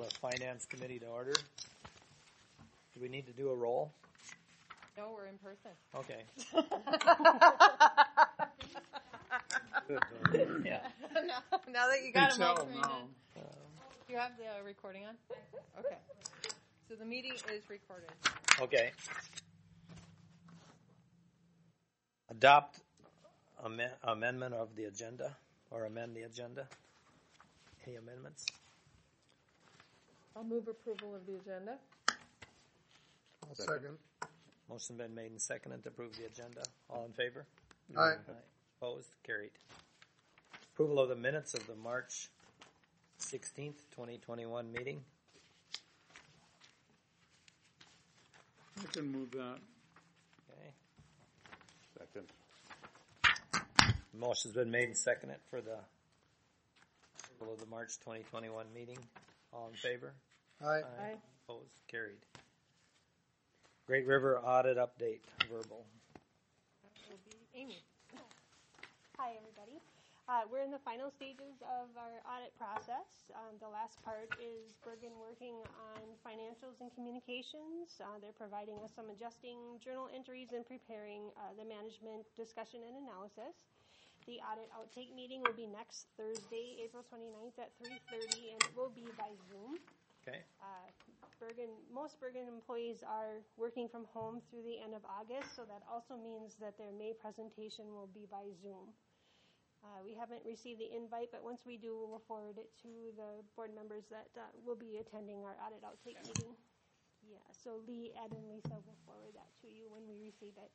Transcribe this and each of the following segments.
the Finance Committee to order. Do we need to do a roll? No, we're in person. Okay. Yeah. Now that you got Can them all tell trained now. in. Do you have the recording on? Okay. So the meeting is recorded. Okay. Adopt amendment of the agenda or amend the agenda. Any amendments? I'll move approval of the agenda. I'll second. Motion been made and seconded to approve the agenda. All in favor? Aye. Opposed? Carried. Approval of the minutes of the March 16th, 2021 meeting. I can move that. Okay. Second. Motion's been made and seconded for the approval of the March 2021 meeting. All in favor? Aye. Aye. Opposed? Carried. Great River audit update, verbal. That will be Amy. Hi, everybody. We're in the final stages of our audit process. The last part is Bergen working on financials and communications. They're providing us some adjusting journal entries and preparing the management discussion and analysis. The audit outtake meeting will be next Thursday, April 29th at 3:30, and it will be by Zoom. Okay. Most Bergen employees are working from home through the end of August, so that also means that their May presentation will be by Zoom. We haven't received the invite, but once we do, we'll forward it to the board members that will be attending our audit outtake meeting. Yeah, so Lee, Ed, and Lisa will forward that to you when we receive it.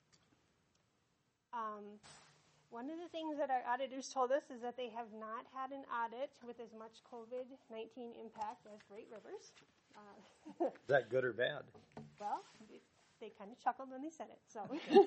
One of the things that our auditors told us is that they have not had an audit with as much COVID-19 impact as Great Rivers. Is that good or bad? Well, they kind of chuckled when they said it. So,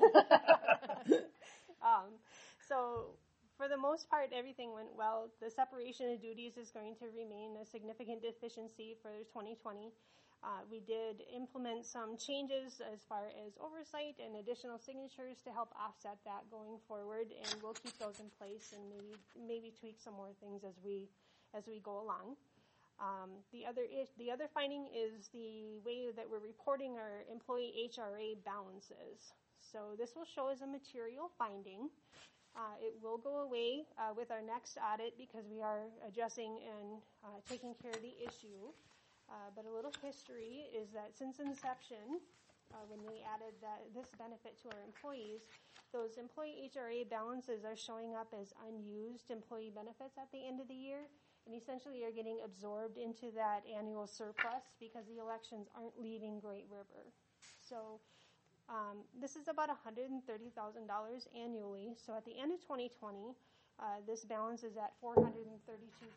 so for the most part, everything went well. The separation of duties is going to remain a significant deficiency for 2020. We did implement some changes as far as oversight and additional signatures to help offset that going forward, and we'll keep those in place and maybe tweak some more things as we go along. The other finding is the way that we're reporting our employee HRA balances. So this will show as a material finding. It will go away with our next audit because we are addressing and taking care of the issue. But a little history is that since inception, when we added this benefit to our employees, those employee HRA balances are showing up as unused employee benefits at the end of the year, and essentially are getting absorbed into that annual surplus because the elections aren't leaving Great River. So this is about $130,000 annually. So at the end of 2020, this balance is at $432,000.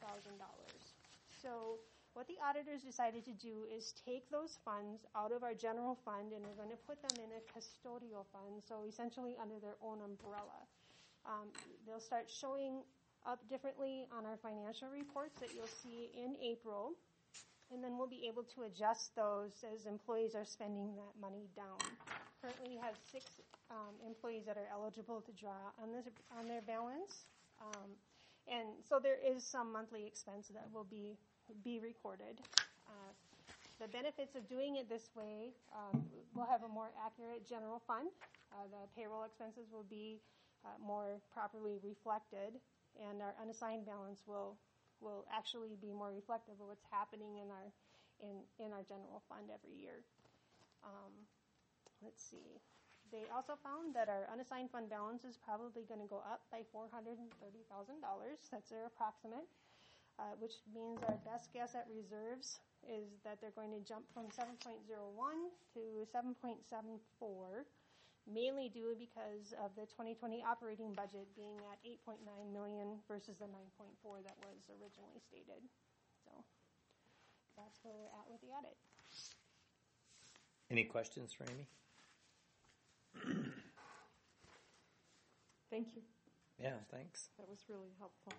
So what the auditors decided to do is take those funds out of our general fund, and we're going to put them in a custodial fund, so essentially under their own umbrella. They'll start showing up differently on our financial reports that you'll see in April, and then we'll be able to adjust those as employees are spending that money down. Currently, we have 6 employees that are eligible to draw on their balance, and so there is some monthly expense that will be recorded. The benefits of doing it this way, we'll have a more accurate general fund. The payroll expenses will be more properly reflected, and our unassigned balance will actually be more reflective of what's happening in our general fund every year. Let's see. They also found that our unassigned fund balance is probably going to go up by $430,000. That's their approximate. Which means our best guess at reserves is that they're going to jump from 7.01 to 7.74, mainly due because of the 2020 operating budget being at $8.9 million versus the $9.4 that was originally stated. So that's where we're at with the audit. Any questions for Amy? Thank you. Yeah, thanks. That was really helpful.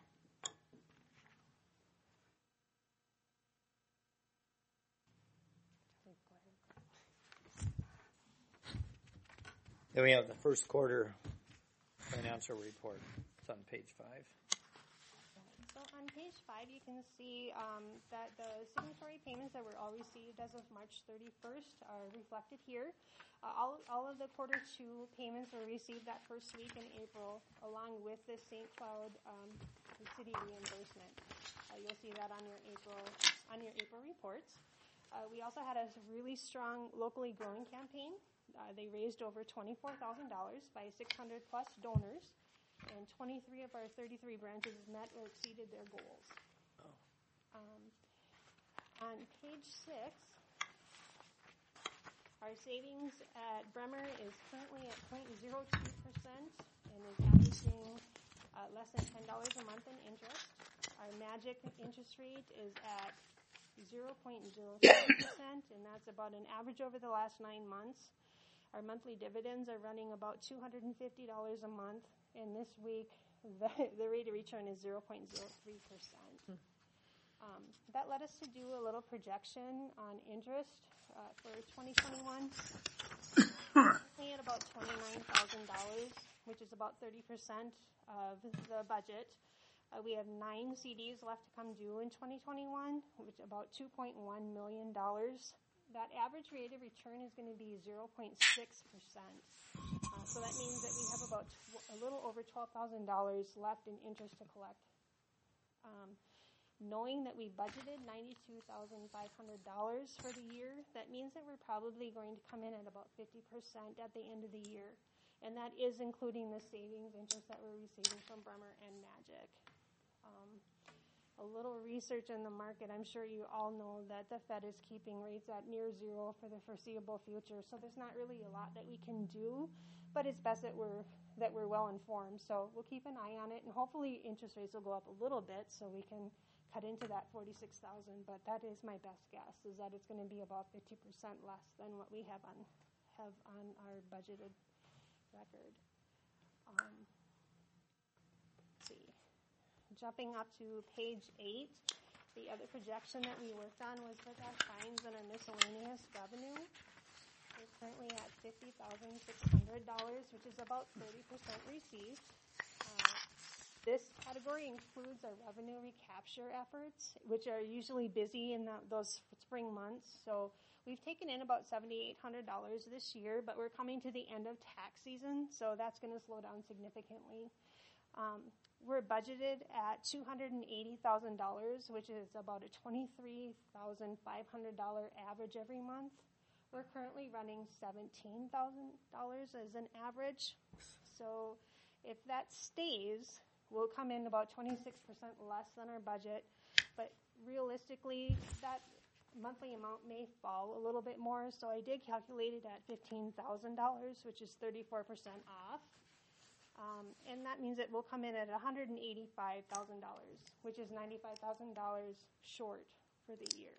Then we have the first quarter financial report. It's on page 5. So on page 5, you can see that the signatory payments that were all received as of March 31st are reflected here. All of the quarter 2 payments were received that first week in April, along with the St. Cloud city reimbursement. You'll see that on your April reports. We also had a really strong locally growing campaign. They raised over $24,000 by 600 plus donors, and 23 of our 33 branches met or exceeded their goals. On page 6, our savings at Bremer is currently at 0.02% and is averaging less than $10 a month in interest. Our Magic interest rate is at 0.03%, and that's about an average over the last 9 months. Our monthly dividends are running about $250 a month, and this week the rate of return is 0.03%. That led us to do a little projection on interest for 2021. Currently at about $29,000, which is about 30% of the budget. We have 9 CDs left to come due in 2021, which is about $2.1 million. That average rate of return is going to be 0.6%. So that means that we have about a little over $12,000 left in interest to collect. Knowing that we budgeted $92,500 for the year, that means that we're probably going to come in at about 50% at the end of the year. And that is including the savings interest that we're receiving from Bremer and Magic. A little research in the market, I'm sure you all know that the Fed is keeping rates at near zero for the foreseeable future. So there's not really a lot that we can do, but it's best that we're well informed. So we'll keep an eye on it, and hopefully interest rates will go up a little bit so we can cut into that $46,000. But that is my best guess, is that it's going to be about 50% less than what we have on our budgeted record. Let's see. Jumping up to page 8, the other projection that we worked on was with our fines and our miscellaneous revenue. We're currently at $50,600, which is about 30% received. This category includes our revenue recapture efforts, which are usually busy in those spring months. So we've taken in about $7,800 this year, but we're coming to the end of tax season, so that's going to slow down significantly. We're budgeted at $280,000, which is about a $23,500 average every month. We're currently running $17,000 as an average. So if that stays, we'll come in about 26% less than our budget. But realistically, that monthly amount may fall a little bit more. So I did calculate it at $15,000, which is 34% off. And that means it will come in at $185,000, which is $95,000 short for the year.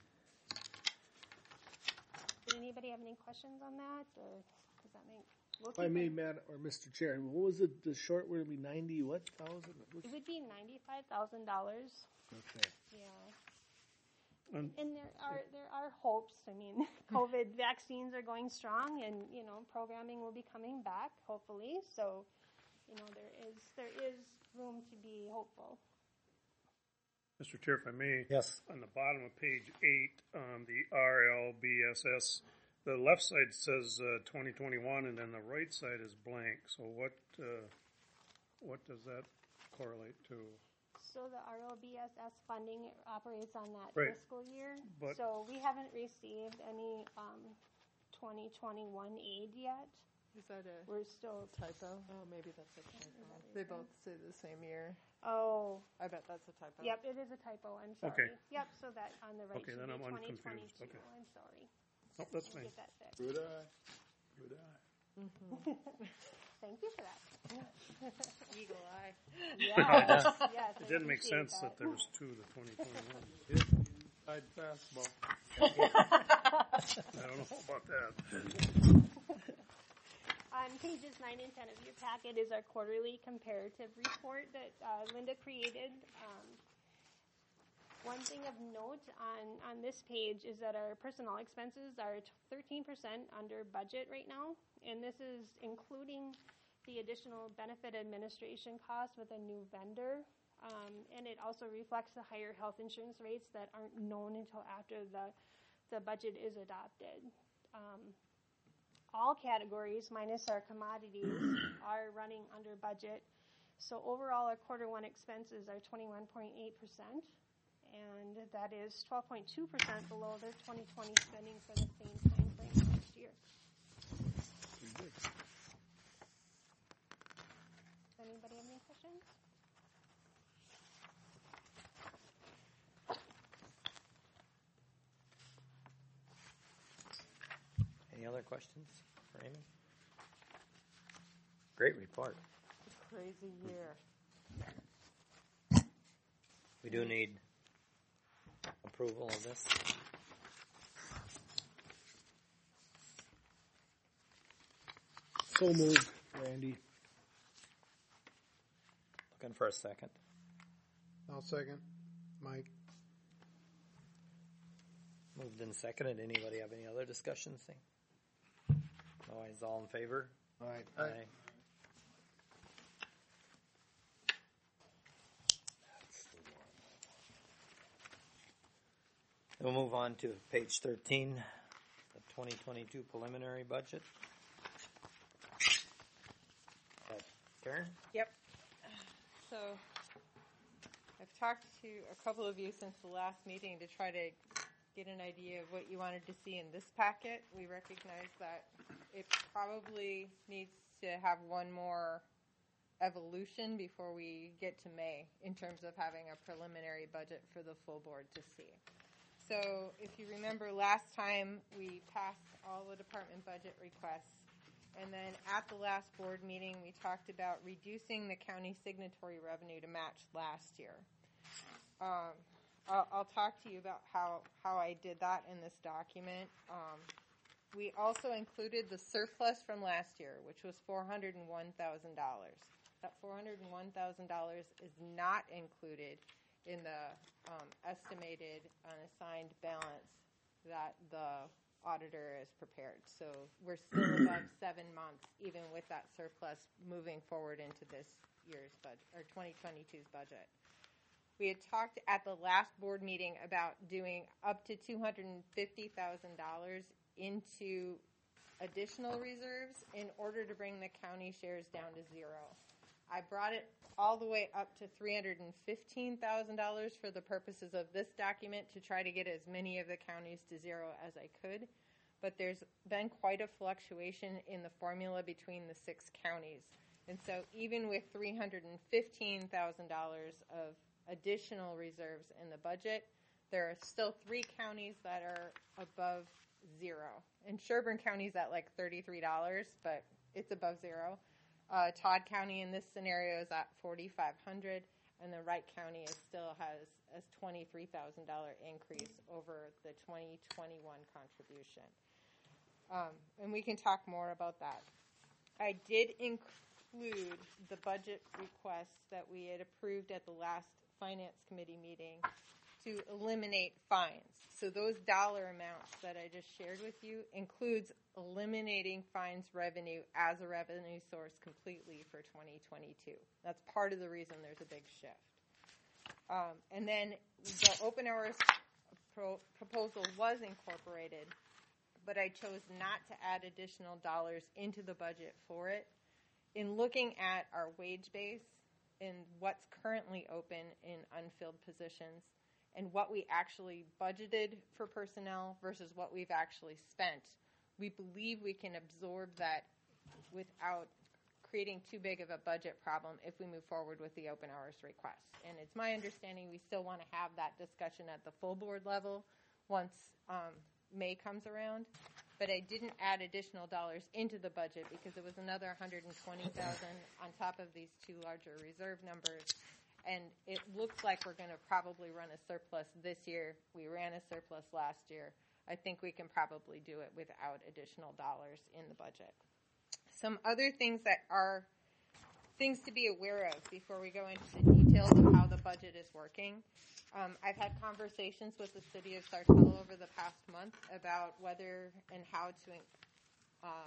Did anybody have any questions on that, or does that make? If I may, Matt or Mr. Chair, what was it? The short would it be 90 what thousand? It would be $95,000. Okay. Yeah. And there are hopes. I mean, COVID vaccines are going strong, and programming will be coming back hopefully. So, there is room to be hopeful. Mr. Chair, if I may. Yes. On the bottom of page 8, the RLBSS, the left side says 2021, and then the right side is blank. So what does that correlate to? So the RLBSS funding operates on that Right. fiscal year. But- So we haven't received any 2021 aid yet. Is that a We're still. typo? Oh, maybe that's a typo. They both say the same year. Oh, I bet that's a typo. yep, it is a typo. I'm sorry. Okay. Yep, so that on the right Okay, should then be I'm 2022. unconfused. Okay. I'm sorry. Oh, that's We'll fine. get that fixed. Good eye. Good eye. Thank you for that. Eagle eye. Yes, yes. It didn't make appreciate sense that there was 2 to 2021. Inside fastball. I don't know about that. On pages 9 and 10 of your packet is our quarterly comparative report that Linda created. One thing of note on this page is that our personnel expenses are 13% under budget right now, and this is including the additional benefit administration costs with a new vendor. And it also reflects the higher health insurance rates that aren't known until after the budget is adopted. All categories, minus our commodities, are running under budget. So overall, our quarter one expenses are 21.8%, and that is 12.2% below their 2020 spending for the same time frame last year. Anybody have any questions? Any other questions for Amy? Great report. Crazy year. We do need approval of this. So moved, Randy. Looking for a second. I'll second. Mike. Moved and seconded. Anybody have any other discussions? Otherwise, all in favor? Aye. Aye. We'll move on to page 13, the 2022 preliminary budget. Karen? Yep. So I've talked to a couple of you since the last meeting to try to get an idea of what you wanted to see in this packet. We recognize that it probably needs to have one more evolution before we get to May in terms of having a preliminary budget for the full board to see. So if you remember last time, we passed all the department budget requests. And then at the last board meeting, we talked about reducing the county signatory revenue to match last year. I'll talk to you about how I did that in this document. We also included the surplus from last year, which was $401,000. That $401,000 is not included in the estimated unassigned balance that the auditor is prepared. So we're still above 7 months, even with that surplus moving forward into this year's budget, or 2022's budget. We had talked at the last board meeting about doing up to $250,000 into additional reserves in order to bring the county shares down to zero. I brought it all the way up to $315,000 for the purposes of this document to try to get as many of the counties to zero as I could. But there's been quite a fluctuation in the formula between the 6 counties. And so even with $315,000 of additional reserves in the budget, there are still 3 counties that are above zero. And Sherburne County's at like $33, but it's above zero. Todd County in this scenario is at $4,500, and then Wright County still has a $23,000 increase over the 2021 contribution. And we can talk more about that. I did include the budget requests that we had approved at the last Finance Committee meeting to eliminate fines. So those dollar amounts that I just shared with you includes eliminating fines revenue as a revenue source completely for 2022. That's part of the reason there's a big shift. And then the open hours proposal was incorporated, but I chose not to add additional dollars into the budget for it. In looking at our wage base and what's currently open in unfilled positions, and what we actually budgeted for personnel versus what we've actually spent, we believe we can absorb that without creating too big of a budget problem if we move forward with the open hours request. And it's my understanding we still want to have that discussion at the full board level once May comes around. But I didn't add additional dollars into the budget because it was another $120,000 on top of these 2 larger reserve numbers. And it looks like we're going to probably run a surplus this year. We ran a surplus last year. I think we can probably do it without additional dollars in the budget. Some other things that are things to be aware of before we go into the details of how the budget is working. I've had conversations with the city of Sartell over the past month about whether and how to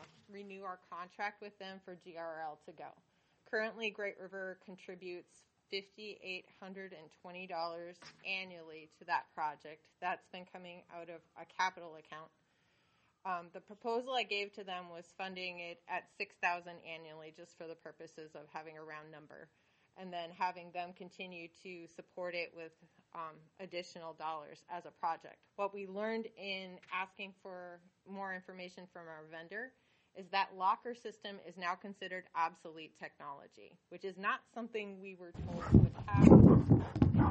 renew our contract with them for GRL to go. Currently, Great River contributes $5,820 annually to that project. That's been coming out of a capital account. The proposal I gave to them was funding it at $6,000 annually, just for the purposes of having a round number, and then having them continue to support it with additional dollars as a project. What we learned in asking for more information from our vendor is that locker system is now considered obsolete technology, which is not something we were told would happen.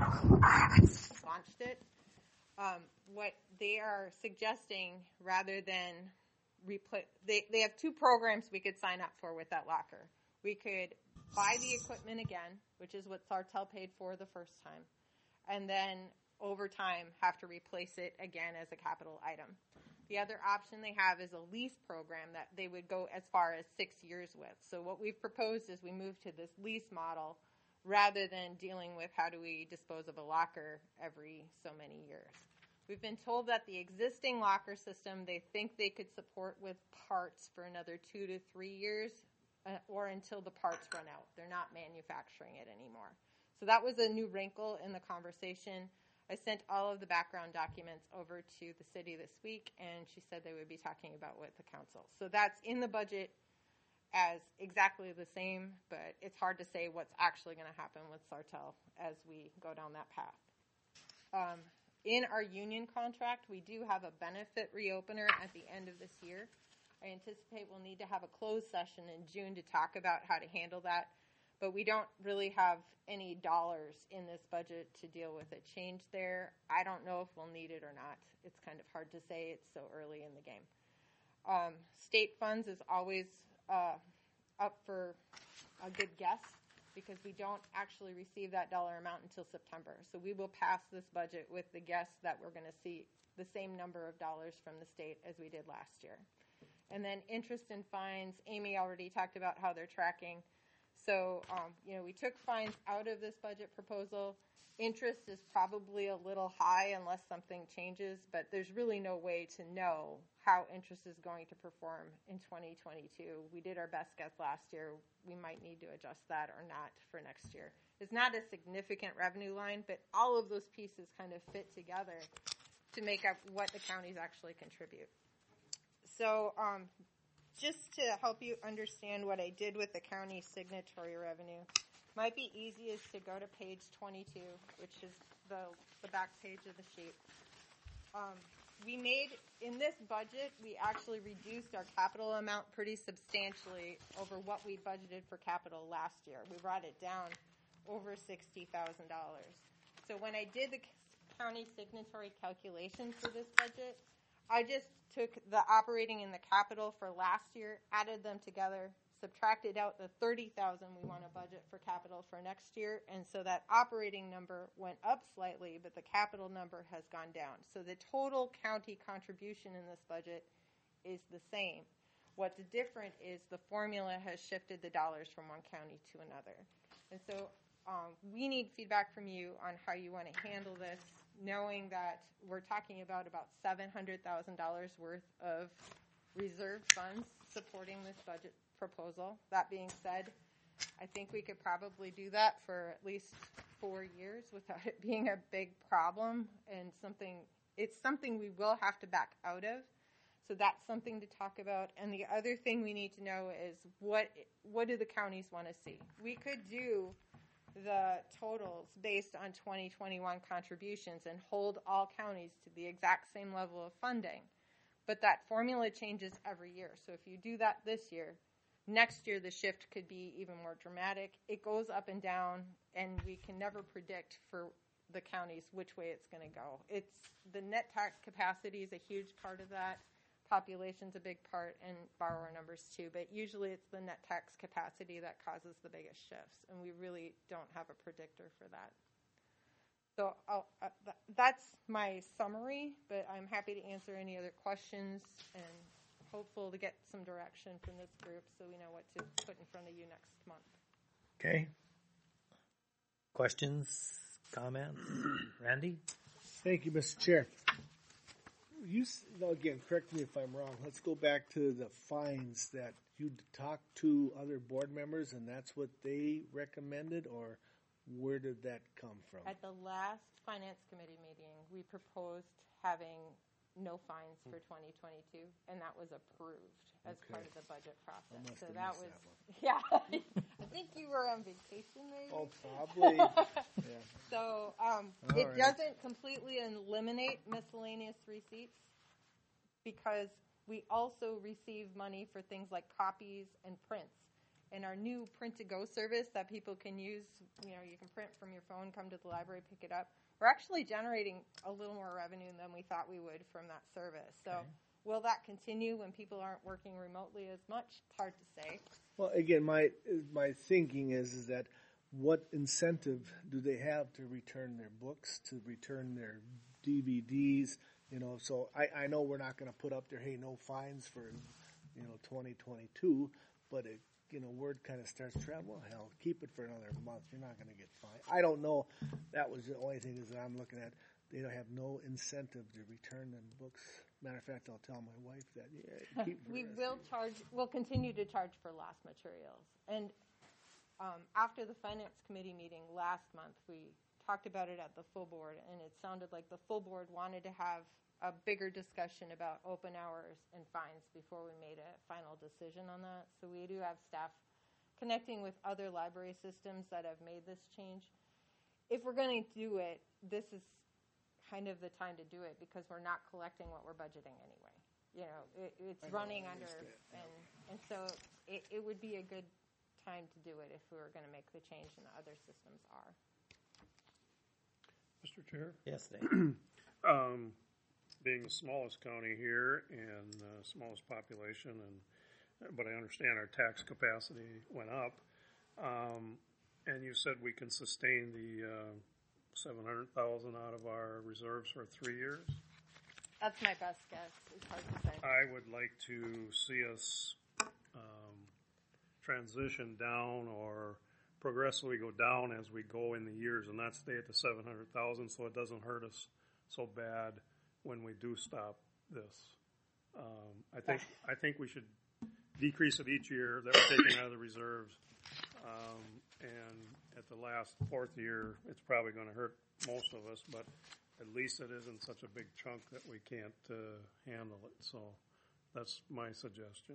Launched it. What they are suggesting, rather than replace, they have two programs we could sign up for with that locker. We could buy the equipment again, which is what Sartell paid for the first time, and then over time have to replace it again as a capital item. The other option they have is a lease program that they would go as far as 6 years with. So what we've proposed is we move to this lease model rather than dealing with how do we dispose of a locker every so many years. We've been told that the existing locker system, they think they could support with parts for another 2 to 3 years or until the parts run out. They're not manufacturing it anymore. So that was a new wrinkle in the conversation. I sent all of the background documents over to the city this week, and she said they would be talking about with the council. So that's in the budget as exactly the same, but it's hard to say what's actually going to happen with Sartell as we go down that path. In our union contract, we do have a benefit reopener at the end of this year. I anticipate we'll need to have a closed session in June to talk about how to handle that, but we don't really have any dollars in this budget to deal with a change there. I don't know if we'll need it or not. It's kind of hard to say. It's so early in the game. State funds is always up for a good guess, because we don't actually receive that dollar amount until September. So we will pass this budget with the guess that we're going to see the same number of dollars from the state as we did last year. And then interest and fines, Amy already talked about how they're tracking. So, we took fines out of this budget proposal. Interest is probably a little high unless something changes, but there's really no way to know how interest is going to perform in 2022. We did our best guess last year. We might need to adjust that or not for next year. It's not a significant revenue line, but all of those pieces kind of fit together to make up what the counties actually contribute. So just to help you understand what I did with the county signatory revenue, might be easiest to go to page 22, which is the back page of the sheet. We made, in this budget, we actually reduced our capital amount pretty substantially over what we budgeted for capital last year. We brought it down over $60,000. So when I did the county signatory calculations for this budget, I just took the operating and the capital for last year, added them together, subtracted out the $30,000 we want to budget for capital for next year, and so that operating number went up slightly, but the capital number has gone down. So the total county contribution in this budget is the same. What's different is the formula has shifted the dollars from one county to another. And so we need feedback from you on how you want to handle this, knowing that we're talking about $700,000 worth of reserve funds supporting this budget proposal. That being said, I think we could probably do that for at least 4 years without it being a big problem, and it's something we will have to back out of. So that's something to talk about. And the other thing we need to know is what do the counties want to see? We could do the totals based on 2021 contributions and hold all counties to the exact same level of funding. But that formula changes every year. So if you do that this year, next year the shift could be even more dramatic. It goes up and down, and we can never predict for the counties which way it's going to go. It's the net tax capacity is a huge part of that. Population's a big part, and borrower numbers too, but usually it's the net tax capacity that causes the biggest shifts, and we really don't have a predictor for that. So that's my summary, but I'm happy to answer any other questions and hopeful to get some direction from this group so we know what to put in front of you next month. Okay. Questions, comments? Randy? Thank you, Mr. Chair. Again, correct me if I'm wrong. Let's go back to the fines that you talked to other board members, and that's what they recommended, or where did that come from? At the last finance committee meeting, we proposed having no fines for 2022, and that was approved as Okay. part of the budget process. must So have that missed was, that one. yeah. I think you were on vacation, maybe. Oh, probably. Yeah. So All it right. doesn't completely eliminate miscellaneous receipts because we also receive money for things like copies and prints. And our new print-to-go service that people can use, you can print from your phone, come to the library, pick it up. We're actually generating a little more revenue than we thought we would from that service. So will that continue when people aren't working remotely as much? It's hard to say. Well, again, my thinking is that what incentive do they have to return their books, to return their DVDs? So I know we're not going to put up there, hey, no fines for 2022, but it, word kind of starts traveling. Well, hell, keep it for another month. You're not going to get fined. I don't know. That was the only thing is that I'm looking at. They don't have no incentive to return them books. Matter of fact, I'll tell my wife that. Yeah, keep We will continue to charge for lost materials. And after the finance committee meeting last month, we talked about it at the full board, and it sounded like the full board wanted to have a bigger discussion about open hours and fines before we made a final decision on that. So we do have staff connecting with other library systems that have made this change. If we're going to do it, this is kind of the time to do it because we're not collecting what we're budgeting anyway. It's running under, and so it would be a good time to do it if we were going to make the change and the other systems are. Mr. Chair? Yes, Dave. Being the smallest county here and smallest population, but I understand our tax capacity went up. And you said we can sustain the $700,000 out of our reserves for 3 years. That's my best guess. It's hard to say. I would like to see us transition down or progressively go down as we go in the years, and not stay at the $700,000, so it doesn't hurt us so bad when we do stop this. I think we should decrease it each year that we're taking out of the reserves, and at the last fourth year, it's probably going to hurt most of us, but at least it isn't such a big chunk that we can't handle it. So that's my suggestion.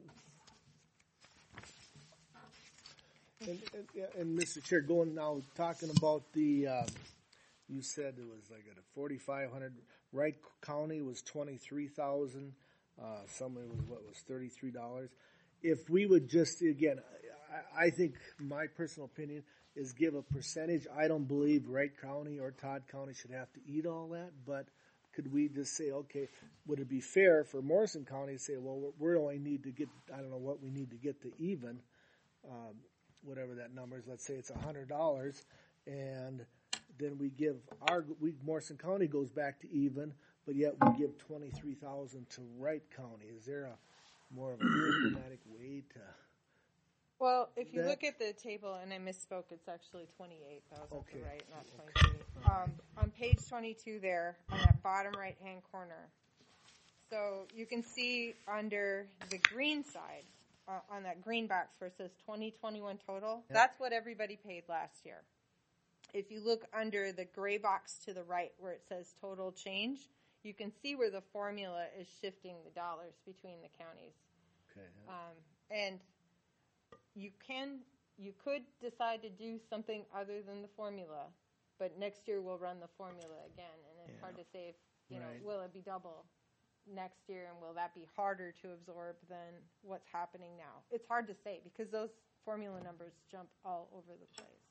And Mr. Chair, talking about the, you said it was like at a 4,500. Wright County was 23,000. Somewhere was $33. If we would just again, I think my personal opinion is give a percentage. I don't believe Wright County or Todd County should have to eat all that, but could we just say, okay, would it be fair for Morrison County to say, well, we only need to get, I don't know what we need to get to even, whatever that number is. Let's say it's $100, and then we give Morrison County goes back to even, but yet we give $23,000 to Wright County. Is there a more of a diplomatic way to? Well, if you that? look at the table, and I misspoke, it's actually 28,000 Okay. for right, not 23. On page 22 there, on that bottom right-hand corner. So you can see under the green side, on that green box where it says 2021 total, that's what everybody paid last year. If you look under the gray box to the right where it says total change, you can see where the formula is shifting the dollars between the counties. Okay. And you could decide to do something other than the formula, but next year we'll run the formula again, and it's hard to say if, Right. will it be double next year, and will that be harder to absorb than what's happening now? It's hard to say because those formula numbers jump all over the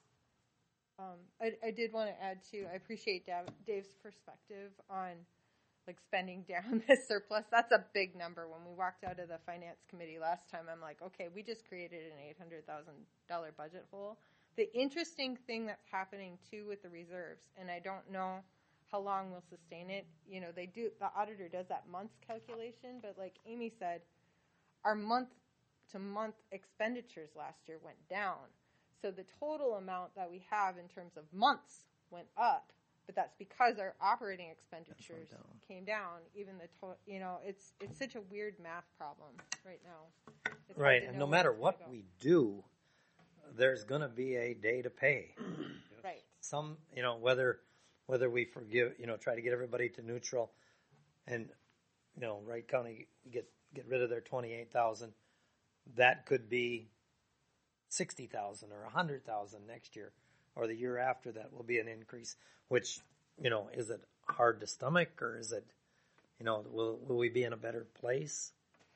place. I did want to add too, I appreciate Dave's perspective on like spending down this surplus. That's a big number. When we walked out of the finance committee last time, I'm like, okay, we just created an $800,000 budget hole. The interesting thing that's happening too with the reserves, and I don't know how long we'll sustain it. The auditor does that months calculation, but like Amy said, our month-to-month expenditures last year went down. So the total amount that we have in terms of months went up, but that's because our operating expenditures came down. Even it's such a weird math problem right now. It's Right, hard to and know no where matter it's what gonna go. we do, there's going to be a day to pay. Right. some, whether we forgive, try to get everybody to neutral, and Wright County get rid of their 28,000, that could be 60,000 or 100,000 next year, or the year after that will be an increase. Which, is it hard to stomach, or is it, will we be in a better place?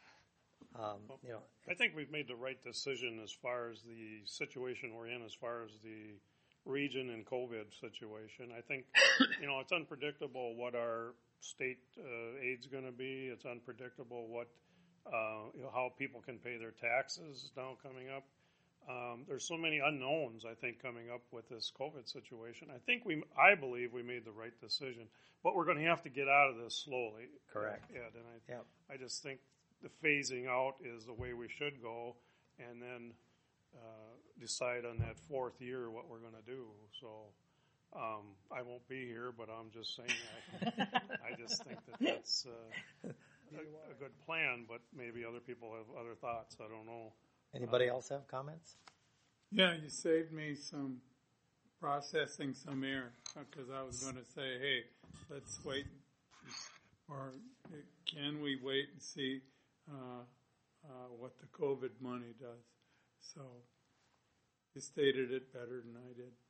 I think we've made the right decision as far as the situation we're in, as far as the region and COVID situation. I think, it's unpredictable what our state aid's going to be. It's unpredictable what, how people can pay their taxes now coming up. There's so many unknowns, I think, coming up with this COVID situation. I believe we made the right decision, but we're going to have to get out of this slowly. Correct. Ed, and I just think the phasing out is the way we should go, and then decide on that fourth year what we're going to do. So I won't be here, but I'm just saying I just think that's a good plan, but maybe other people have other thoughts. I don't know. Anybody else have comments? Yeah, you saved me some processing some air, because I was going to say, hey, let's wait, or can we wait and see what the COVID money does? So you stated it better than I did.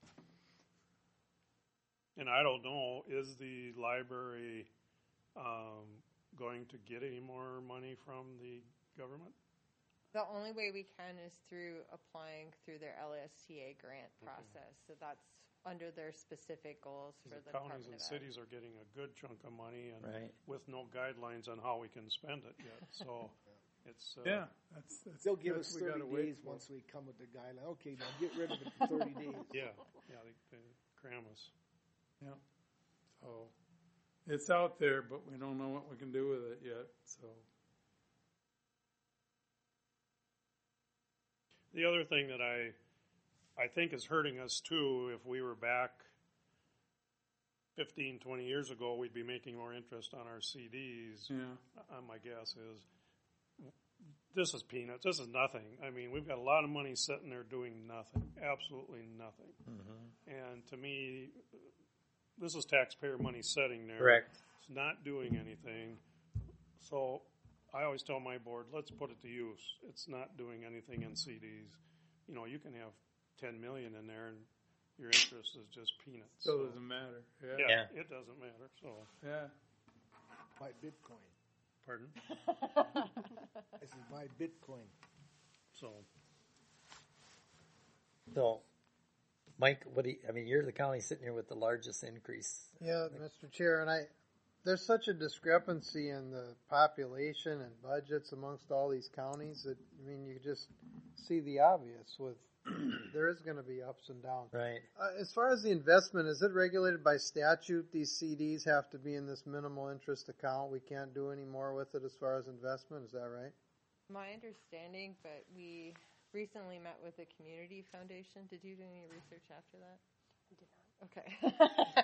And I don't know, is the library going to get any more money from the government? The only way we can is through applying through their LSTA grant process. So that's under their specific goals for the counties Department and of Ed. cities are getting a good chunk of money, and Right. with no guidelines on how we can spend it yet. So it's That's They'll give that's us what we 30 gotta wait days for. once we come with the guideline. Okay, now get rid of it for 30 days. yeah, they cram us. Yeah. So it's out there, but we don't know what we can do with it yet. So The other thing that I think is hurting us too, if we were back 15, 20 years ago, we'd be making more interest on our CDs. yeah, My guess is this is peanuts. This is nothing. I mean, we've got a lot of money sitting there doing nothing, absolutely nothing. And to me, this is taxpayer money sitting there. Correct. It's not doing anything. So I always tell my board, let's put it to use. It's not doing anything in CDs. You can have 10 million in there, and your interest is just peanuts. so it doesn't matter. Yeah. Yeah, it doesn't matter. So, Yeah. Buy Bitcoin. pardon. I said buy Bitcoin. So, So, Mike, you're the county sitting here with the largest increase. Yeah, Mr. Chair, and there's such a discrepancy in the population and budgets amongst all these counties that, you just see the obvious with, there is going to be ups and downs. Right. As far as the investment, is it regulated by statute? These CDs have to be in this minimal interest account. We can't do any more with it as far as investment. Is that right? My understanding, but we recently met with the Community Foundation. Did you do any research after that? I did not. Okay.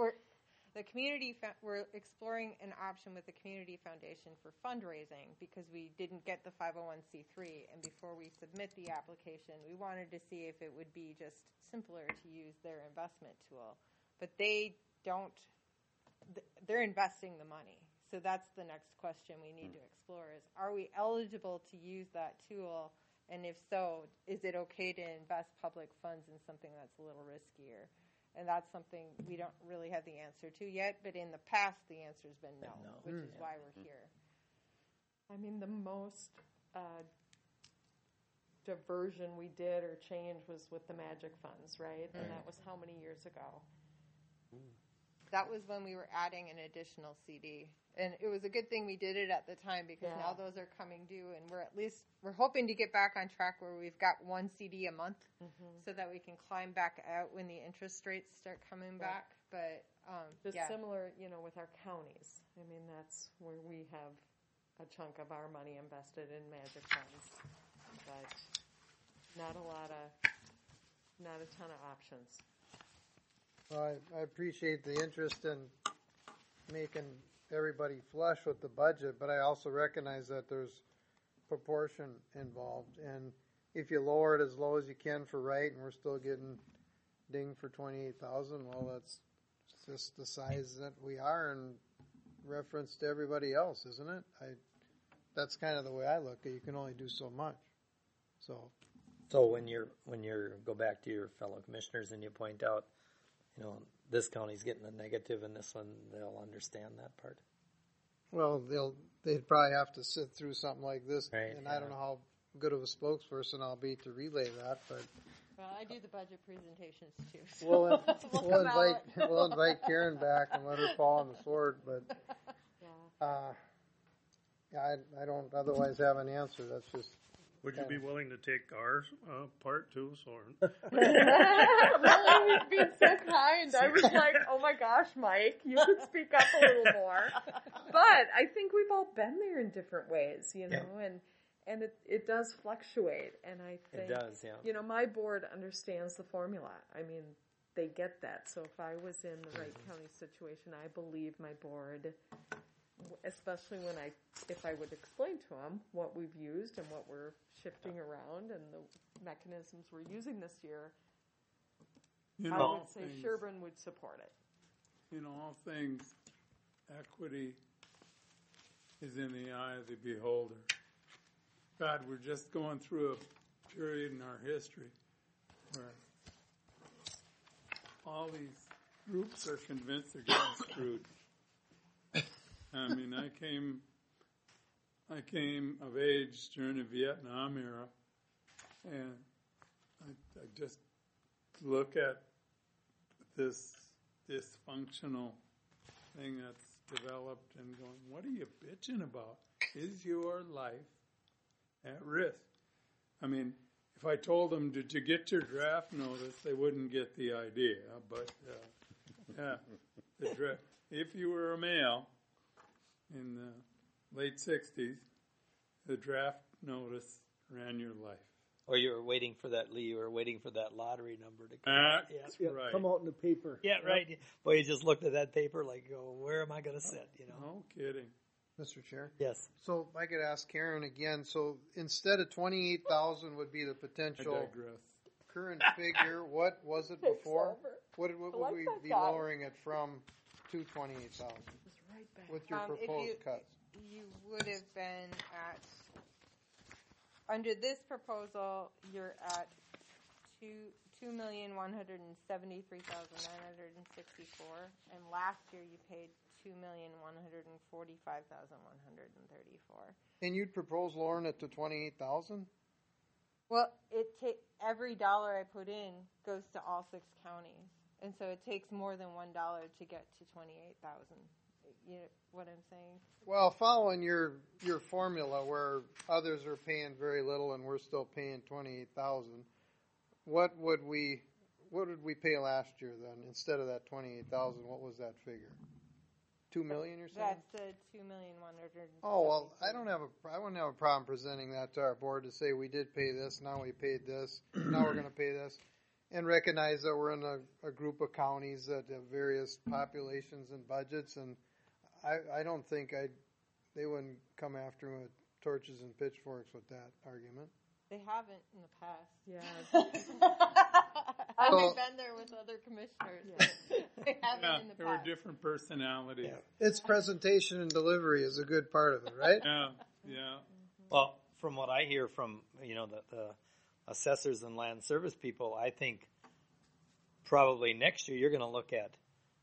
We're exploring an option with the Community Foundation for fundraising because we didn't get the 501c3, and before we submit the application, we wanted to see if it would be just simpler to use their investment tool. But they're investing the money. So that's the next question we need to explore is, are we eligible to use that tool? And if so, is it okay to invest public funds in something that's a little riskier? And that's something we don't really have the answer to yet, but in the past the answer's been no, which is why we're here. The most diversion we did or change was with the magic funds, right? And that was how many years ago? That was when we were adding an additional CD. And it was a good thing we did it at the time because now those are coming due, and we're hoping to get back on track where we've got one CD a month so that we can climb back out when the interest rates start coming back. But Just similar, with our counties. That's where we have a chunk of our money invested in magic funds, but not a ton of options. Well, I appreciate the interest in making everybody flush with the budget, but I also recognize that there's proportion involved. And if you lower it as low as you can for Wright, and we're still getting ding for 28,000. Well, that's just the size that we are in reference to everybody else, isn't it? That's kind of the way I look at it. You can only do so much. So when you're go back to your fellow commissioners and you point out, this county's getting a negative and this one, they'll understand that part. well, they'd probably have to sit through something like this, Right, and I don't know how good of a spokesperson I'll be to relay that, but Well, I do the budget presentations too. So we'll invite Karen back and let her fall on the sword. But Yeah. I don't otherwise have an answer. That's just Would you be willing to take our part too, Soren? Really, he's being so kind. I was like, oh my gosh, Mike, you could speak up a little more. But I think we've all been there in different ways, and it does fluctuate. And I think, It does, yeah. My board understands the formula. I mean, they get that. So if I was in the Wright County situation, I believe my board, especially if I would explain to them what we've used and what we're shifting around and the mechanisms we're using this year, I would say Sherburne would support it. In all things, equity is in the eye of the beholder. God, we're just going through a period in our history where all these groups are convinced they're getting screwed. I mean, I came of age during the Vietnam era, and I just look at this dysfunctional thing that's developed and going, what are you bitching about? Is your life at risk? I mean, if I told them, did you get your draft notice, they wouldn't get the idea. But, if you were a male in the late 60s, the draft notice ran your life. Or you were waiting for that, Lee, you were waiting for that lottery number to come out. That's Yeah, right. come out in the paper. Yeah, right. Boy, you just looked at that paper like, where am I going to sit, No kidding. Mr. Chair. Yes. So I could ask Karen again. So instead of 28,000 would be the I potential digress. current figure. What was it before? What would we be lowering it from to 28,000 It's right back. with your proposed cuts? You would have been under this proposal, you're at $2,173,964, and last year you paid $2,145,134. And you'd propose lowering it to 28,000? Well, every dollar I put in goes to all 6 counties, and so it takes more than $1 to get to 28,000. You know what I'm saying? Well, following your formula where others are paying very little and we're still paying 28,000, what would we pay last year then instead of that 28,000? What was that figure? 2 million, you're saying? That's the $2,100,000. Oh well, I wouldn't have a problem presenting that to our board to say we did pay this, now we paid this, now we're going to pay this, and recognize that we're in a group of counties that have various populations and budgets, and I don't think they wouldn't come after me with torches and pitchforks with that argument. They haven't in the past. Yeah. I've been there with other commissioners. They haven't in the There were past. different personalities. Its presentation and delivery is a good part of it, right? Yeah. Well, from what I hear from, the assessors and land service people, I think probably next year you're going to look at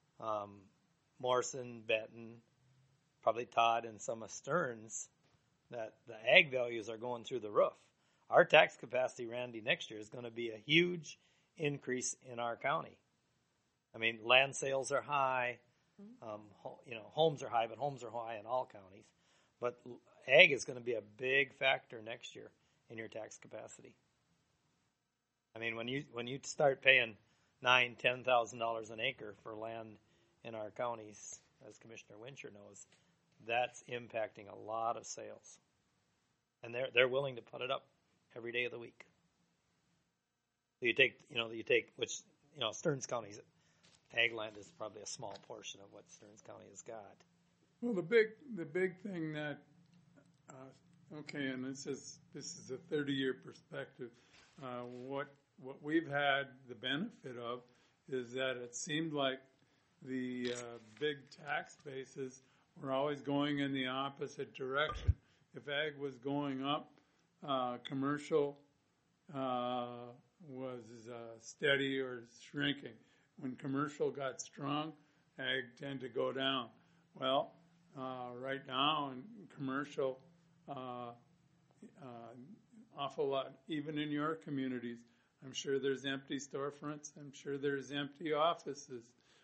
Morrison, Benton, probably Todd, and some of Stearns, that the ag values are going through the roof. Our tax capacity, Randy, next year is going to be a huge increase in our county. I mean, land sales are high, homes are high, but homes are high in all counties. But ag is going to be a big factor next year in your tax capacity. I mean, when you start paying $9,000-$10,000 an acre for land in our counties, as Commissioner Wincher knows, that's impacting a lot of sales, and they're willing to put it up every day of the week. So you take which Stearns County's ag land is probably a small portion of what Stearns County has got. Well, the big thing that and this is a 30-year perspective. What we've had the benefit of is that it seemed like the big tax bases were always going in the opposite direction. If ag was going up, commercial was steady or shrinking. When commercial got strong, ag tended to go down. Well, right now in commercial, awful lot, even in your communities, I'm sure there's empty storefronts. I'm sure there's empty offices.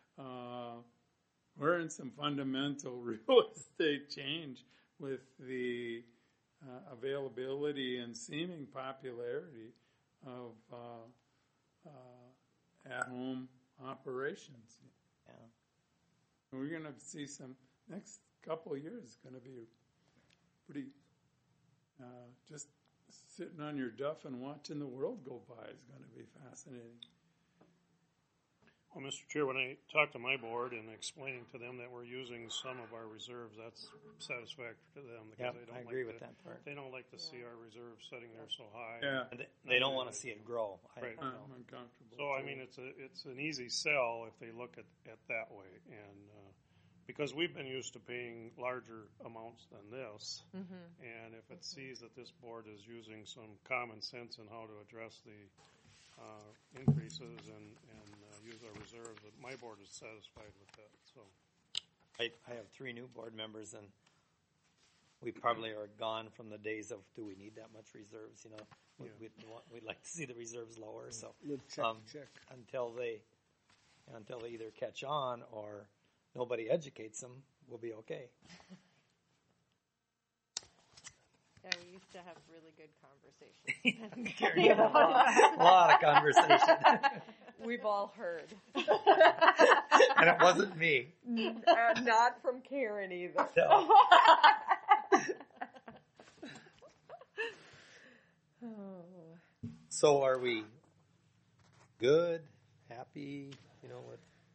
We're in some fundamental real estate change with the availability and seeming popularity of at-home operations. Yeah. We're going to see some, next couple of years is going to be pretty, just sitting on your duff and watching the world go by is going to be fascinating. Well, Mr. Chair, when I talk to my board and explaining to them that we're using some of our reserves, that's satisfactory to them because Yep, they don't I agree like with that part. They don't like to see our reserves sitting there so high. Yeah. And they don't want to see it grow. Right. I I'm know. uncomfortable. So I mean, it's an easy sell if they look at that way, and because we've been used to paying larger amounts than this, and if it sees that this board is using some common sense in how to address the increases and use our reserves, that my board is satisfied with that. So I have 3 new board members, and we probably are gone from the days of do we need that much reserves? You know, we'd like to see the reserves lower. So check. until they either catch on or nobody educates them, we'll be okay. Yeah, we used to have really good conversations. A lot of conversation, We've all heard. and it wasn't me. Not from Karen either. No. So are we good, happy, you know,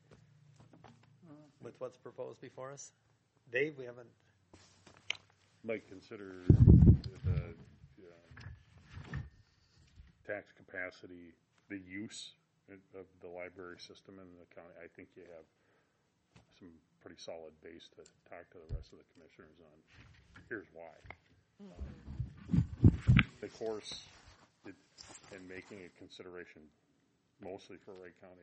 with what's proposed before us? Dave, we haven't. Might consider the tax capacity, the use of the library system in the county. I think you have some pretty solid base to talk to the rest of the commissioners on. Here's why. The course in making a consideration mostly for Wright County,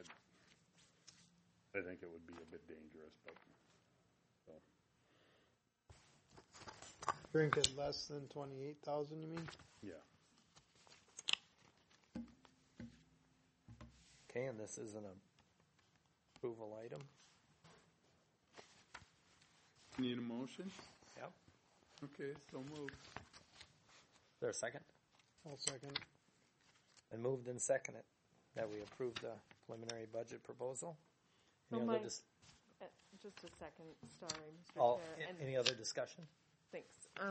I think it would be a bit dangerous, but so. Drink it less than 28,000, you mean? Yeah. Okay, and this is an approval item. Need a motion? Yep. Okay, so moved. Is there a second? I'll second. And moved and seconded that we approve the preliminary budget proposal. So Any my- other Just a second, sorry, Mr. Chair. And any other discussion? thanks.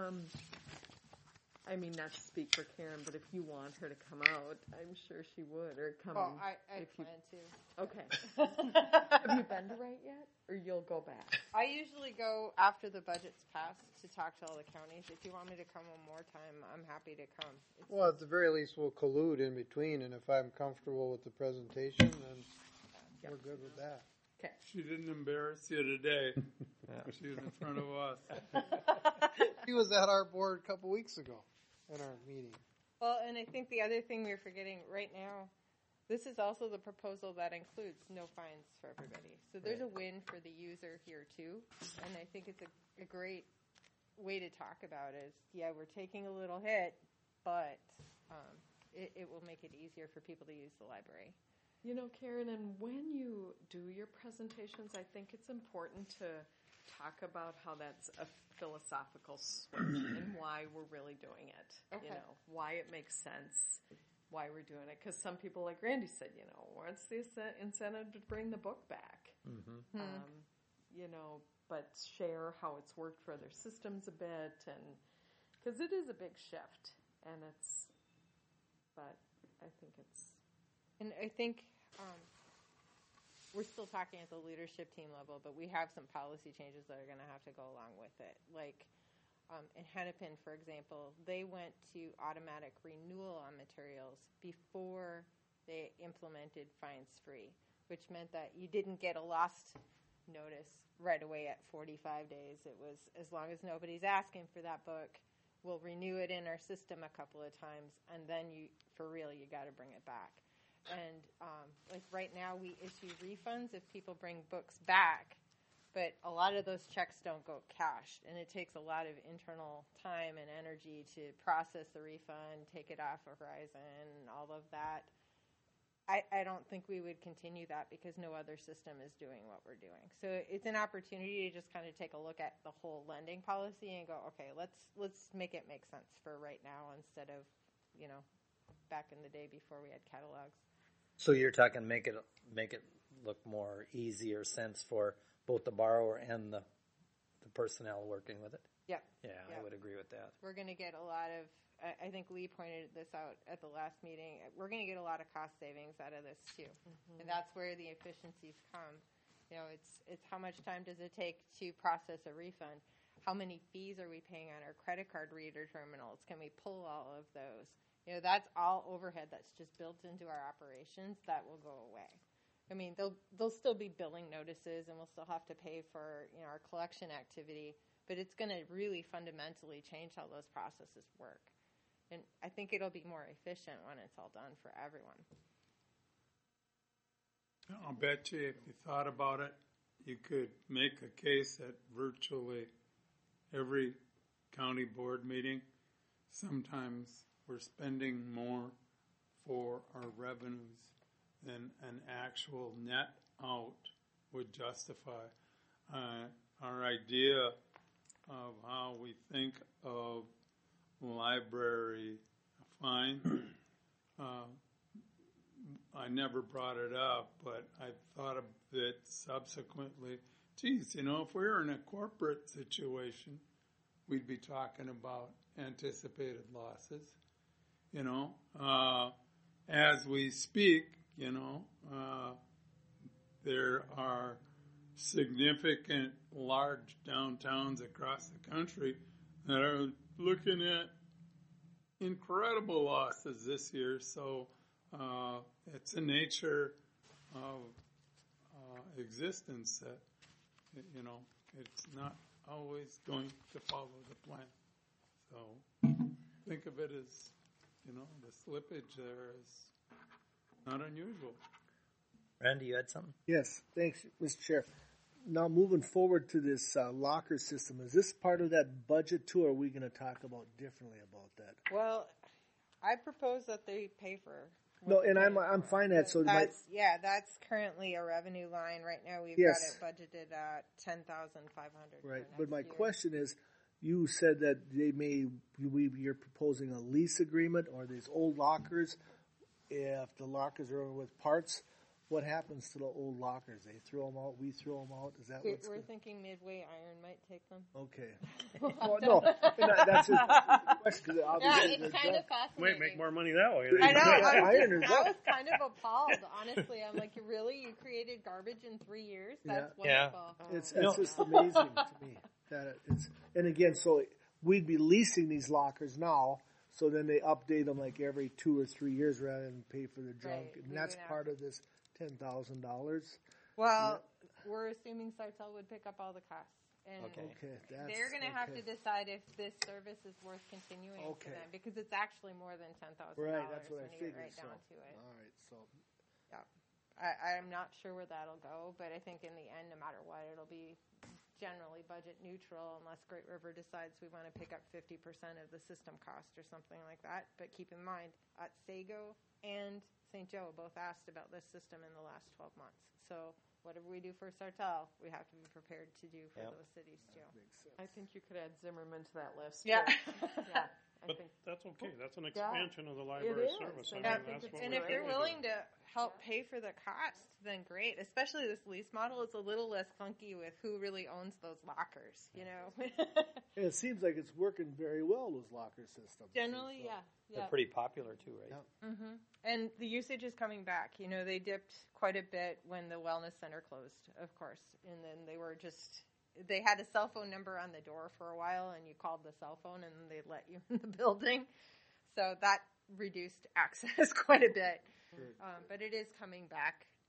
I mean, not to speak for Karen, but if you want her to come out, I'm sure she would, or come. Oh, I if you- plan to. Okay. Have you been to Wright yet, or you'll go back? I usually go after the budget's passed to talk to all the counties. If you want me to come one more time, I'm happy to come. Well, at the very least, we'll collude in between, and if I'm comfortable with the presentation, then we're good with that. Okay. She didn't embarrass you today. She was in front of us. He was at our board a couple weeks ago at our meeting. Well, and I think the other thing we're forgetting right now, this is also the proposal that includes no fines for everybody. So there's a win for the user here too. And I think it's a great way to talk about it. Yeah, we're taking a little hit, but it will make it easier for people to use the library. You know, Karen, and when you do your presentations, I think it's important to talk about how that's a philosophical switch and why we're really doing it. Okay. You know, why it makes sense, why we're doing it. Because some people, like Randy said, you know, what's the incentive to bring the book back? Mm-hmm. You know, but share how it's worked for other systems a bit, and because it is a big shift, and but I think it's. And I think we're still talking at the leadership team level, but we have some policy changes that are going to have to go along with it. Like in Hennepin, for example, they went to automatic renewal on materials before they implemented fines free, which meant that you didn't get a lost notice right away at 45 days. It was as long as nobody's asking for that book, we'll renew it in our system a couple of times, and then you, for real, you got to bring it back. And like right now, we issue refunds if people bring books back, but a lot of those checks don't go cashed, and it takes a lot of internal time and energy to process the refund, take it off of Verizon, all of that. I don't think we would continue that because no other system is doing what we're doing. So it's an opportunity to just kind of take a look at the whole lending policy and go, okay, let's make it make sense for right now instead of, you know, back in the day before we had catalogs. So you're talking make it look more easier sense for both the borrower and the personnel working with it. Yep. Yeah, Yep. I would agree with that. We're going to get a lot of, I think Lee pointed this out at the last meeting, we're going to get a lot of cost savings out of this too. And that's where the efficiencies come. You know, it's how much time does it take to process a refund? How many fees are we paying on our credit card reader terminals? Can we pull all of those? You know, that's all overhead that's just built into our operations that will go away. I mean, they'll still be billing notices and we'll still have to pay for, you know, our collection activity, but it's going to really fundamentally change how those processes work. And I think it'll be more efficient when it's all done for everyone. I'll bet you if you thought about it, you could make a case at virtually every county board meeting. Sometimes we're spending more for our revenues than an actual net out would justify. Our idea of how we think of library fine, I never brought it up, but I thought of it subsequently. Geez, you know, if we were in a corporate situation, we'd be talking about anticipated losses. You know, as we speak, you know, there are significant large downtowns across the country that are looking at incredible losses this year. So it's the nature of existence that, you know, it's not always going to follow the plan. So think of it as, you know, the slippage there is not unusual. Randy, you had something? Yes, thanks, Mr. Chair. Now moving forward to this locker system, is this part of that budget too, or are we going to talk about differently about that? Well, I propose that they pay for. No, and I'm fine that. So that's currently a revenue line right now. We've got it budgeted at $10,500. Right, but my question is, you said that you're proposing a lease agreement or these old lockers. If the lockers are with parts, what happens to the old lockers? They throw them out. We throw them out. Is that what's we're thinking Midway Iron might take them? Okay. Well, no, that's just a question. Yeah, it's kind of fascinating. Might make more money that way. I know. I up. was kind of appalled, honestly. I'm like, really? You created garbage in 3 years? That's wonderful. It's just amazing to me that it's. And again, so we'd be leasing these lockers now. So then they update them like every 2 or 3 years rather than pay for the junk. Right. And that's part of this $10,000. Well, we're assuming Sartell would pick up all the costs. And okay. they're going to have to decide if this service is worth continuing for them because it's actually more than $10,000. Right, that's what I when you figured. get right down to it. All right, so. Yeah. I'm not sure where that'll go, but I think in the end, no matter what, it'll be generally budget neutral unless Great River decides we want to pick up 50% of the system cost or something like that. But keep in mind, Sago and St. Joe both asked about this system in the last 12 months. So whatever we do for Sartell, we have to be prepared to do for those cities too. I think you could add Zimmerman to that list. Yeah. Yeah. But that's okay. That's an expansion of the library service. And I mean, that's what And we're if you're trying to willing to help pay for the cost, then great. Especially this lease model is a little less clunky with who really owns those lockers, you know? And it seems like it's working very well, those locker systems. Generally, yeah. They're pretty popular too, right? Yeah. Mm-hmm. And the usage is coming back. You know, they dipped quite a bit when the wellness center closed, of course. And then they had a cell phone number on the door for a while, and you called the cell phone, and they let you in the building. So that reduced access quite a bit. But it is coming back.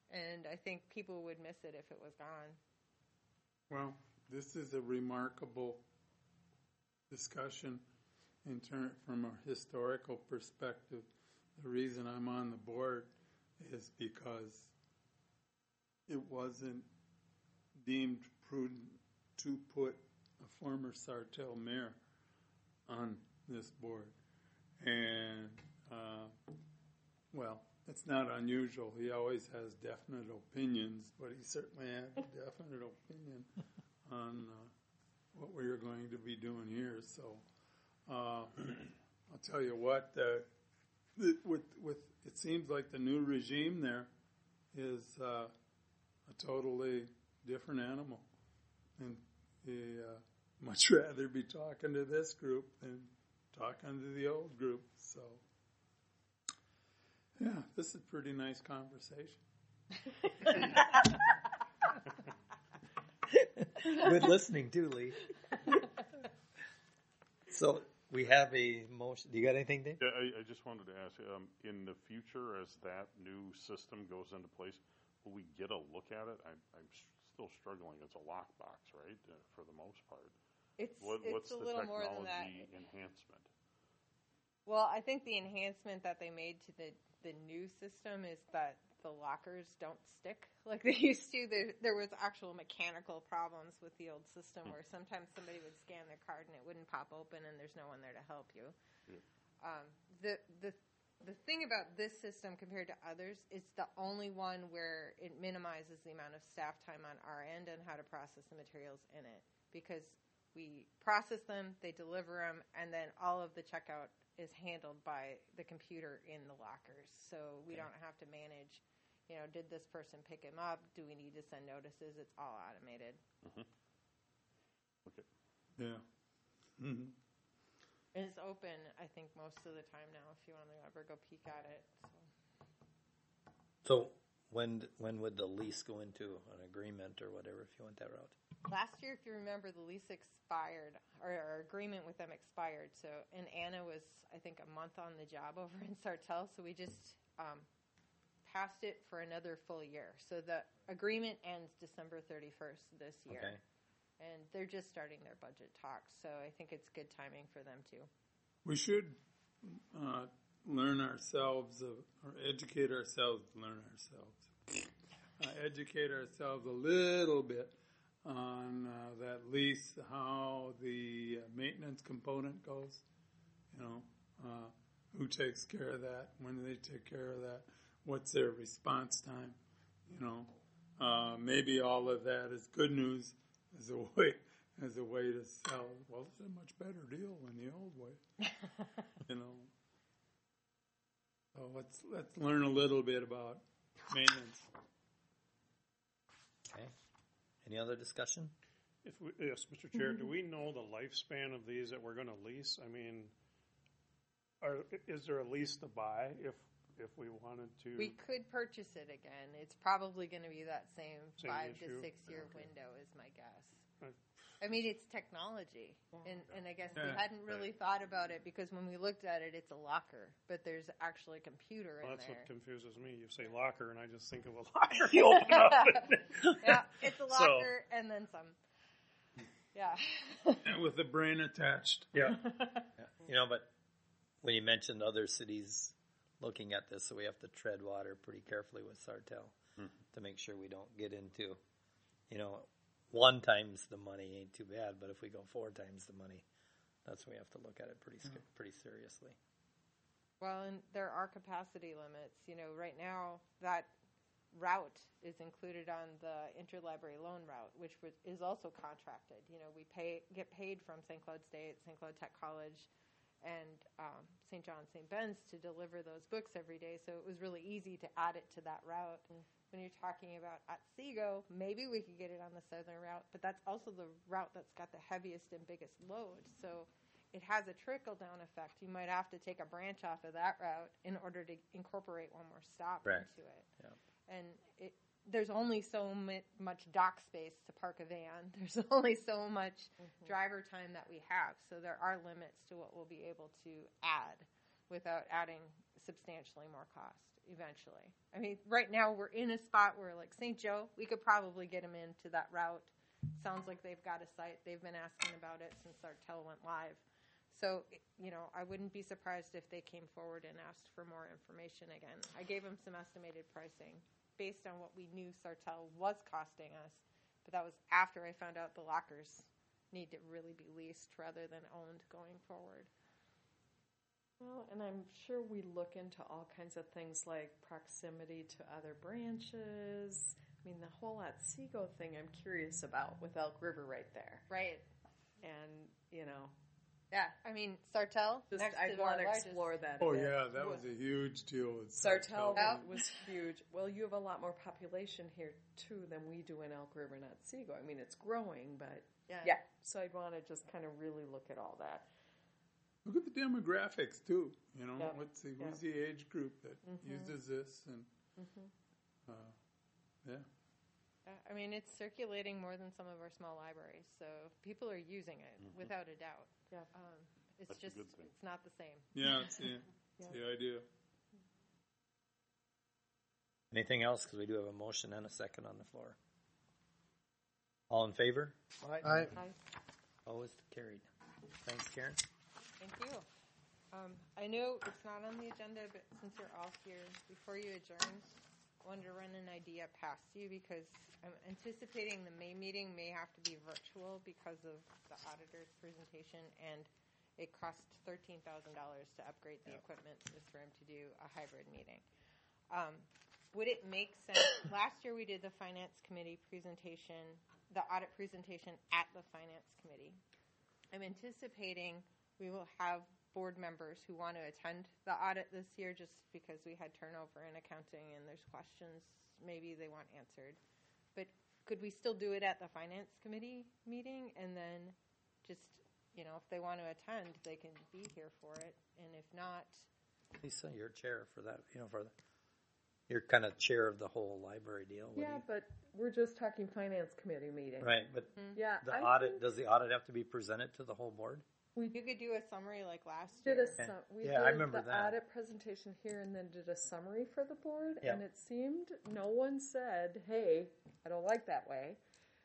And I think people would miss it if it was gone. Well, this is a remarkable discussion from a historical perspective. The reason I'm on the board is because it wasn't deemed prudent to put a former Sartell mayor on this board. And, well, it's not unusual. He always has definite opinions, but he certainly had a definite opinion on what we are going to be doing here. So I'll tell you what, with it seems like the new regime there is a totally different animal, and he much rather be talking to this group than talking to the old group. So yeah, this is a pretty nice conversation. Good listening too, Lee. So we have a motion. Do you got anything, Dave? Yeah, I just wanted to ask, in the future, as that new system goes into place, will we get a look at it? I'm still struggling. It's a lockbox, right, for the most part. What's a the little more than that. technology enhancement? Well, I think the enhancement that they made to the new system is that the lockers don't stick like they used to. There was actual mechanical problems with the old system where sometimes somebody would scan their card and it wouldn't pop open and there's no one there to help you. Yeah. The thing about this system compared to others, it's the only one where it minimizes the amount of staff time on our end and how to process the materials in it, because we process them, they deliver them, and then all of the checkout is handled by the computer in the lockers. So we don't have to manage, did this person pick him up? Do we need to send notices? It's all automated. Mm-hmm. Okay. Yeah. Mm-hmm. And it's open, I think, most of the time now if you want to ever go peek at it. So when would the lease go into an agreement or whatever if you went that route? Last year, if you remember, the lease expired, or our agreement with them expired. So, and Anna was, I think, a month on the job over in Sartell, so we just passed it for another full year. So the agreement ends December 31st this year. Okay. And they're just starting their budget talks, so I think it's good timing for them too. We should learn ourselves, or educate ourselves, educate ourselves a little bit on that lease, how the maintenance component goes. Who takes care of that? When do they take care of that? What's their response time? Maybe all of that is good news as a way to sell. Well, it's a much better deal than the old way. So let's learn a little bit about maintenance. Okay. Any other discussion? Yes, Mr. Chair, do we know the lifespan of these that we're going to lease? I mean, is there a lease to buy if we wanted to? We could purchase it again. It's probably going to be that same 5 to 6 year window is my guess. I mean, it's technology, and I guess we hadn't really thought about it because when we looked at it, it's a locker, but there's actually a computer in there. That's what confuses me. You say locker, and I just think of a locker you open up. Yeah, it's a locker and then some. Yeah. And with the brain attached. Yeah. But when you mentioned other cities looking at this, so we have to tread water pretty carefully with Sartell to make sure we don't get into, 1 times the money ain't too bad, but if we go 4 times the money, that's when we have to look at it pretty seriously. Well, and there are capacity limits. Right now that route is included on the interlibrary loan route, which is also contracted. We get paid from St. Cloud State, St. Cloud Tech College, and St. John, St. Ben's to deliver those books every day. So it was really easy to add it to that route. When you're talking about Otsego, maybe we could get it on the southern route, but that's also the route that's got the heaviest and biggest load. So it has a trickle-down effect. You might have to take a branch off of that route in order to incorporate one more stop into it. Yeah. And there's only so much dock space to park a van. There's only so much driver time that we have. So there are limits to what we'll be able to add without adding substantially more cost. eventually. I mean, right now we're in a spot where, like St. Joe, we could probably get them into that route. Sounds like they've got a site. They've been asking about it since Sartell went live. So, I wouldn't be surprised if they came forward and asked for more information again. I gave them some estimated pricing based on what we knew Sartell was costing us, but that was after I found out the lockers need to really be leased rather than owned going forward. Well, and I'm sure we look into all kinds of things like proximity to other branches. I mean, the whole Otsego thing I'm curious about with Elk River right there. Right. And, Yeah, I mean, Sartell, just next I to want our to largest. explore that. Oh a bit. yeah, that was a huge deal with Sartell Yep. was huge. Well, you have a lot more population here, too, than we do in Elk River and Otsego. I mean, it's growing, but yeah. So I'd want to just kind of really look at all that. Look at the demographics too. Yep. Who's the age group that uses this, and yeah. I mean, it's circulating more than some of our small libraries, so people are using it without a doubt. Yeah. It's That's a just, good thing. it's not the same. Yeah, it's the idea. Anything else? Because we do have a motion and a second on the floor. All in favor? I, Opposed? Carried. Thanks, Karen. Thank you. I know it's not on the agenda, but since you're all here, before you adjourn, I wanted to run an idea past you because I'm anticipating the May meeting may have to be virtual because of the auditor's presentation, and it cost $13,000 to upgrade the equipment just for him to do a hybrid meeting. Would it make sense? Last year we did the finance committee presentation, the audit presentation at the finance committee. I'm anticipating we will have board members who want to attend the audit this year just because we had turnover in accounting and there's questions maybe they want answered. But could we still do it at the finance committee meeting and then just, if they want to attend, they can be here for it. And if not, Lisa, you're chair for that, you're kind of chair of the whole library deal. Yeah, but we're just talking finance committee meeting. Right, but Yeah. does the audit have to be presented to the whole board? you could do a summary like last Did year. we Yeah, did I remember the that. audit presentation here and then did a summary for the board, Yeah. and it seemed no one said, "Hey, I don't like that way."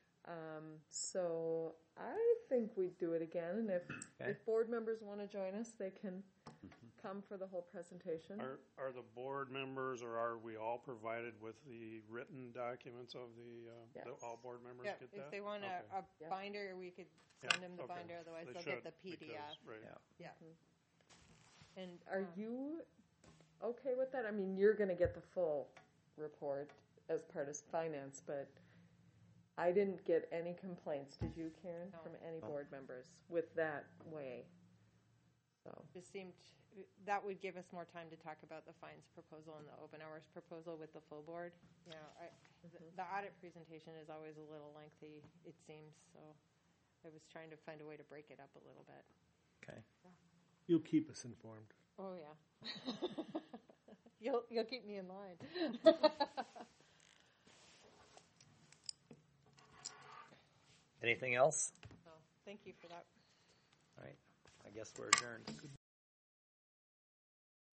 So I think we'd do it again, and if board members want to join us, they can come for the whole presentation. Are the board members, or are we all provided with the written documents of Yes. that all board members Yeah, get that? if they want Okay. a Yeah. binder, we could send them the okay. binder. Otherwise, They they'll should, get the PDF. because- right. Yeah. Yeah. And Are you okay with that? I mean, you're going to get the full report as part of finance, but I didn't get any complaints. Did you, Karen, No. from any board members with that way? So just seemed that would give us more time to talk about the fines proposal and the open hours proposal with the full board. The audit presentation is always a little lengthy, it seems. So I was trying to find a way to break it up a little bit. Okay. You'll keep us informed. Oh yeah, you'll keep me in line. Anything else? So thank you for that. All right. I guess we're adjourned.